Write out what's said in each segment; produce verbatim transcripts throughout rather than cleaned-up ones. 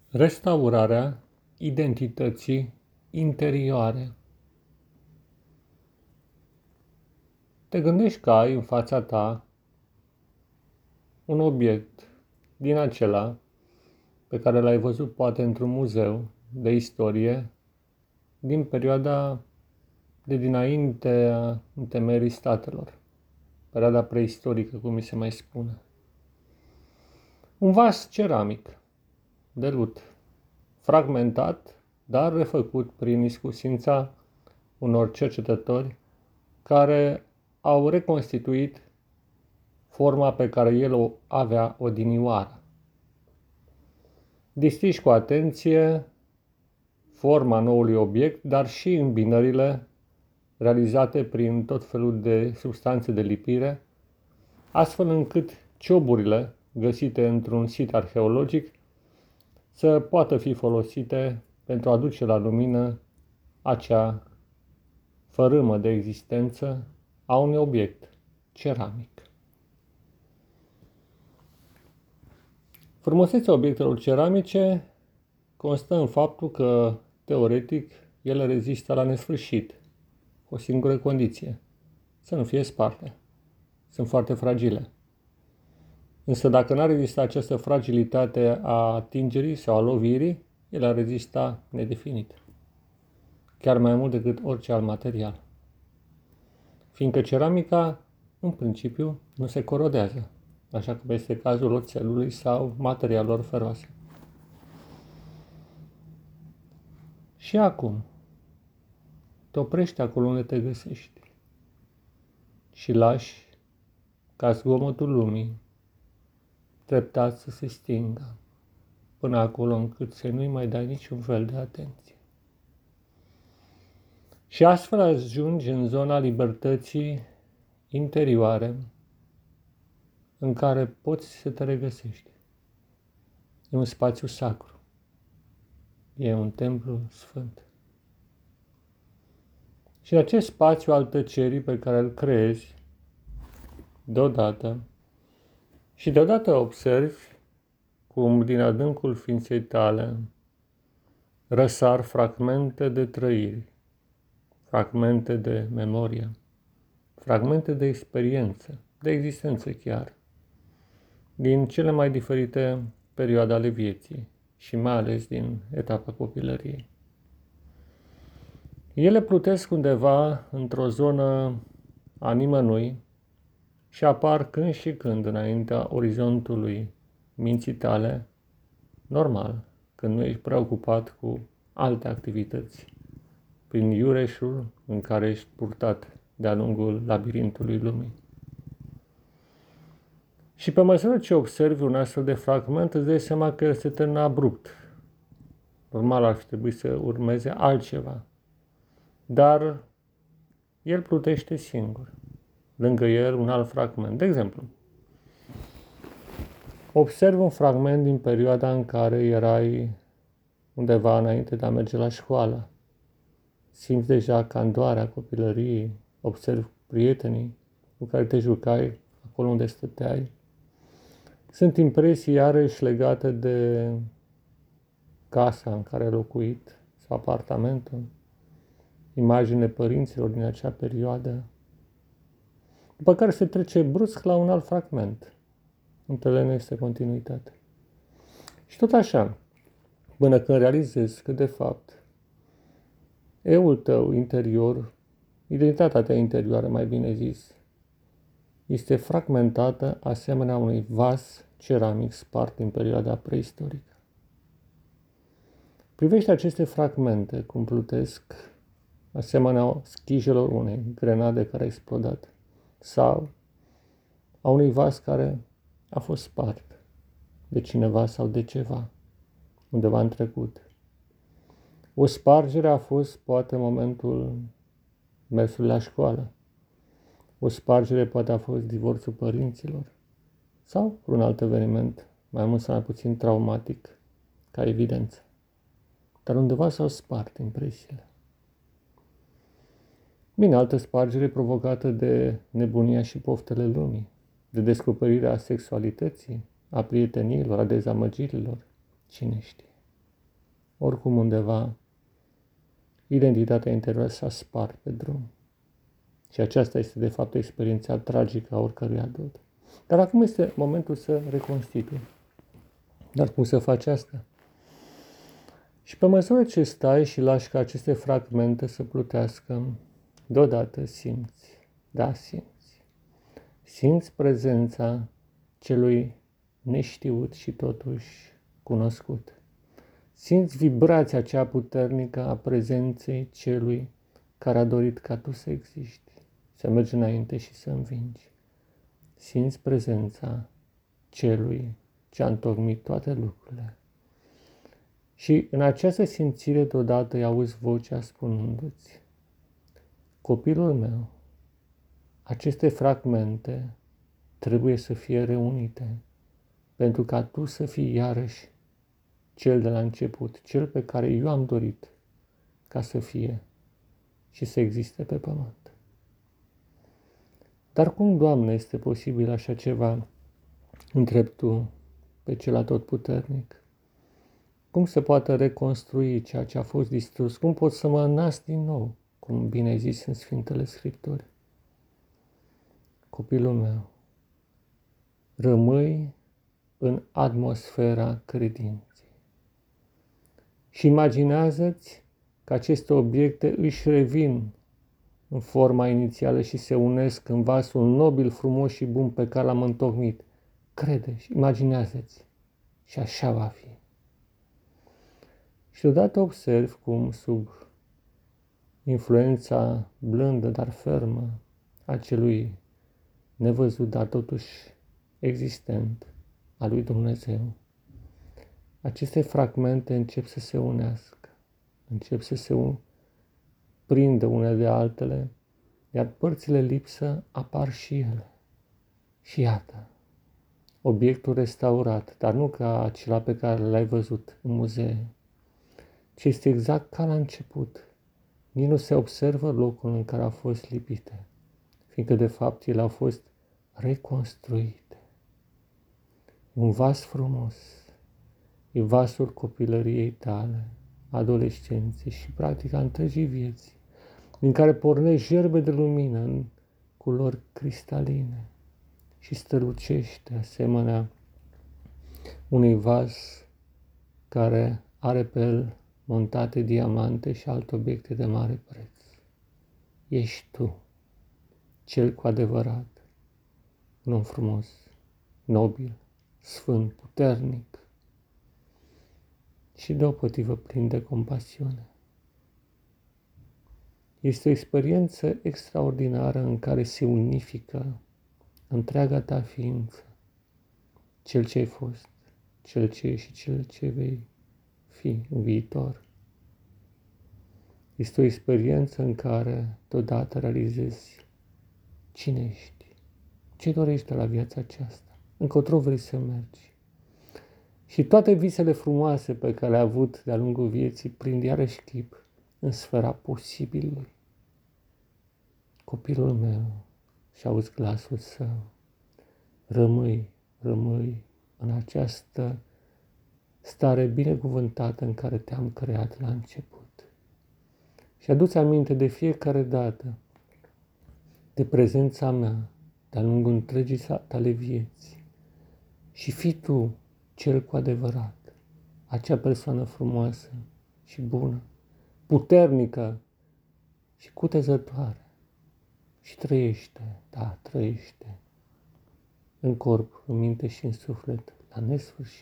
Restaurarea identității interioare. Te gândești că ai în fața ta un obiect din acela pe care l-ai văzut poate într-un muzeu de istorie din perioada de dinaintea întemeierii statelor, perioada preistorică, cum mi se mai spune. Un vas ceramic de lut, fragmentat, dar refăcut prin iscusința unor cercetători care au reconstituit forma pe care el o avea odinioară. Distinși cu atenție forma noului obiect, dar și îmbinările realizate prin tot felul de substanțe de lipire, astfel încât cioburile găsite într-un sit arheologic să poată fi folosite pentru a aduce la lumină acea fărâmă de existență a unui obiect ceramic. Frumusețea obiectelor ceramice constă în faptul că, teoretic, ele rezistă la nesfârșit, cu o singură condiție: să nu fie sparte. Sunt foarte fragile. Însă dacă n-ar rezista această fragilitate a atingerii sau a lovirii, ele ar rezista nedefinit, chiar mai mult decât orice alt material. Fiindcă ceramica, în principiu, nu se corodează, așa cum este cazul oțelului sau materialelor feroase. Și acum, te oprești acolo unde te găsești și lași ca zgomotul lumii treptat să se stingă, până acolo încât să nu-i mai dai niciun fel de atenție. Și astfel ajungi în zona libertății interioare în care poți să te regăsești. E un spațiu sacru. E un templu sfânt. Și în acest spațiu al tăcerii pe care îl creezi deodată și deodată observi cum din adâncul ființei tale răsar fragmente de trăiri, fragmente de memorie, fragmente de experiență, de existență chiar, din cele mai diferite perioade ale vieții și mai ales din etapa copilăriei. Ele plutesc undeva într-o zonă a nimănui și apar când și când înaintea orizontului minții tale, normal, când nu ești preocupat cu alte activități, prin iureșul în care ești purtat de-a lungul labirintului lumii. Și pe măsură ce observi un astfel de fragment, îți dai seama că el se termină abrupt. Normal ar fi trebuit să urmeze altceva, dar el plutește singur. Lângă el un alt fragment. De exemplu, observ un fragment din perioada în care erai undeva înainte de a merge la școală. Simți deja candoarea copilăriei, observi prietenii cu care te jucai acolo unde stăteai. Sunt impresii iarăși legate de casa în care ai locuit sau apartamentul, imagine părinților din acea perioadă, după care se trece brusc la un alt fragment. Între ele nu este continuitate. Și tot așa, până când realizezi că, de fapt, eul tău interior, identitatea ta interioară, mai bine zis, este fragmentată asemenea unui vas ceramic spart în perioada preistorică. Privește aceste fragmente cum plutesc asemenea schijelor unei grenade care a explodat sau a unui vas care a fost spart de cineva sau de ceva undeva în trecut. O spargere a fost poate în momentul mersului la școală. O spargere poate a fost divorțul părinților sau un alt eveniment mai mult sau mai puțin traumatic ca evidență. Dar undeva s-au spart impresiile. Bine, altă spargere provocată de nebunia și poftele lumii, de descoperirea sexualității, a prieteniilor, a dezamăgirilor, cine știe. oricum undeva identitatea interioară s-a spart pe drum. Și aceasta este de fapt experiența tragică a oricărui adult. Dar acum este momentul să reconstitui. Dar cum să faci asta? Și pe măsură ce stai și lași ca aceste fragmente să plutească, deodată simți, da, simți. Simți prezența celui neștiut și totuși cunoscut. Simți vibrația aceea puternică a prezenței celui care a dorit ca tu să existi, să mergi înainte și să învingi. Simți prezența celui ce a întocmit toate lucrurile. Și în această simțire deodată îi auzi vocea spunându-ți: copilul meu, aceste fragmente trebuie să fie reunite pentru ca tu să fii iarăși cel de la început, cel pe care eu am dorit ca să fie și să existe pe pământ. Dar cum, Doamne, este posibil așa ceva? Întrebi tu pe cel atotputernic. Cum se poate reconstrui ceea ce a fost distrus? Cum pot să mă nasc din nou, cum bine ai zis în Sfintele Scripturi? Copilul meu, rămâi în atmosfera credinței și imaginează-ți că aceste obiecte își revin în forma inițială și se unesc în vasul nobil, frumos și bun pe care l-am întocmit. Crede și imaginează-ți și așa va fi. Și deodată observi cum, sub influența blândă, dar fermă, a celui nevăzut, dar totuși existent, a lui Dumnezeu, aceste fragmente încep să se unească, încep să se un... prindă unele de altele, iar părțile lipsă apar și ele. Și iată, obiectul restaurat, dar nu ca acela pe care l-ai văzut în muzee, ci este exact ca la început. Nici nu se observă locul în care au fost lipite, fiindcă de fapt ele au fost reconstruite. Un vas frumos, e vasul copilăriei tale, adolescenței și practic a întregii vieți, din care pornești gerbe de lumină în culori cristaline și strălucește asemenea unui vas care are pe el montate diamante și alte obiecte de mare preț. Ești tu, cel cu adevărat, un om frumos, nobil, sfânt, puternic și deopotrivă plin de compasiune. Este o experiență extraordinară în care se unifică întreaga ta ființă, cel ce ai fost, cel ce ești și cel ce vei fi în viitor. Este o experiență în care deodată realizezi cine ești, ce dorești de la viața aceasta, încotro vrei să mergi. Și toate visele frumoase pe care le-ai avut de-a lungul vieții prind iarăși chip în sfera posibilului. Copilul meu, și auzi glasul său, rămâi, rămâi în această stare binecuvântată în care te-am creat la început. Și adu-ți aminte de fiecare dată de prezența mea de-a lungul întregii tale vieți și fii tu cel cu adevărat, acea persoană frumoasă și bună, puternică și cutezătoare. Și trăiește, da, trăiește în corp, în minte și în suflet, la nesfârșit.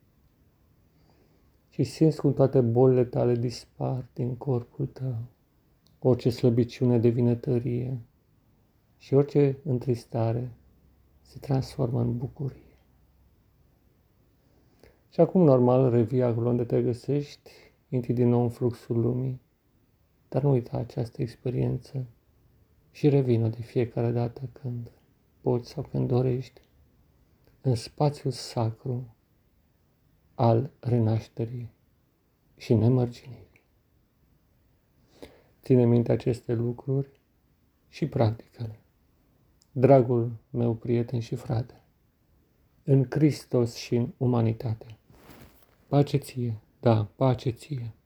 Și simți cum toate bolile tale dispar din corpul tău, orice slăbiciune devine tărie și orice întristare se transformă în bucurie. Și acum, normal, revii acolo unde te găsești, intri din nou în fluxul lumii, dar nu uita această experiență și revină de fiecare dată când poți sau când dorești în spațiul sacru al renașterii și nemărginirii. Ține minte aceste lucruri și practică-le. Dragul meu prieten și frate, în Hristos și în umanitate, pace ție Da, pace ție.